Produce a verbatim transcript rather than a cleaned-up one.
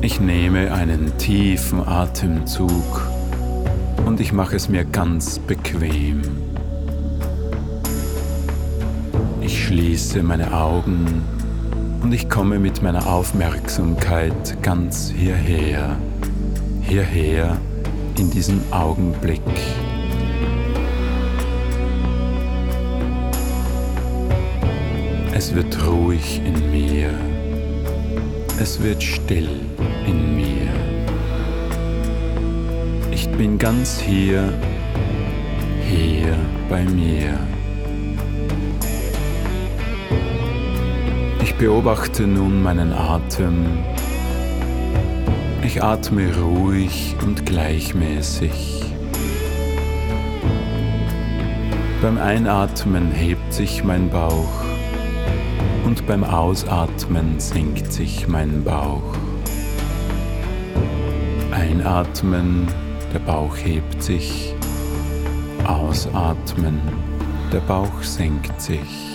Ich nehme einen tiefen Atemzug und ich mache es mir ganz bequem. Ich schließe meine Augen und ich komme mit meiner Aufmerksamkeit ganz hierher, hierher in diesen Augenblick. Es wird ruhig in mir. Es wird still in mir. Ich bin ganz hier, hier bei mir. Ich beobachte nun meinen Atem. Ich atme ruhig und gleichmäßig. Beim Einatmen hebt sich mein Bauch. Und beim Ausatmen senkt sich mein Bauch. Einatmen, der Bauch hebt sich. Ausatmen, der Bauch senkt sich.